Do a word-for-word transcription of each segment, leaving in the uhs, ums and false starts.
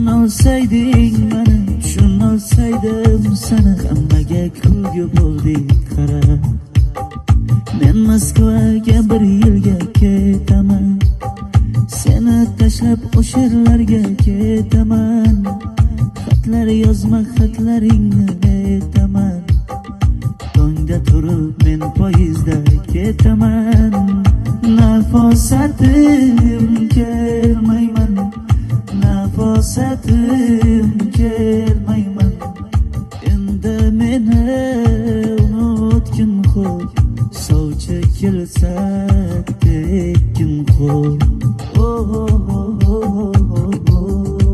tushunolsayding meni, tushunolsaydim seni, hammaga kulgu bo'lding qara. Men Moskvaga bir yilga ketaman, seni tashlab o'sha yerlarga ketaman. Xatlar yozma, xatlaringni aytaman. Tongda turib men poyezdda ketaman. Nafosatim kelmayman, nafosatim kelmayman. Endi meni unutgin xo'p, sovchi kelsa tekin xo'p. Oh, oh, oh, oh, oh, oh.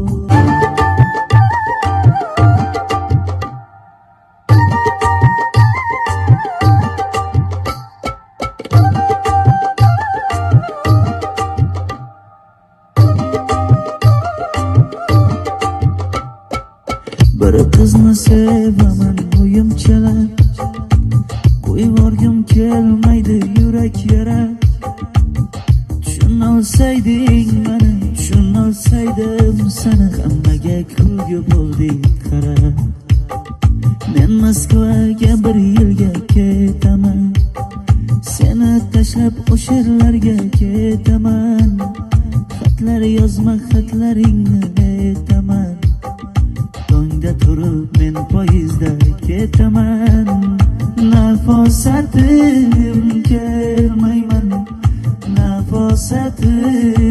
Bir qizni sevaman o'yimchalab, qo'yib yorgim kelmaydi yurak yara. Tushunolsayding meni, tushunolsaydim seni, hammaga kulgu bo'lding qara. Men Moskvaga bir yilga ketaman, seni tashlab o'sha yerlarga ketaman. Xatlar yozma, xatlaringni aytaman. Tongda turib men poyezdda ketaman. Nafosatim kelmayman, nafosatim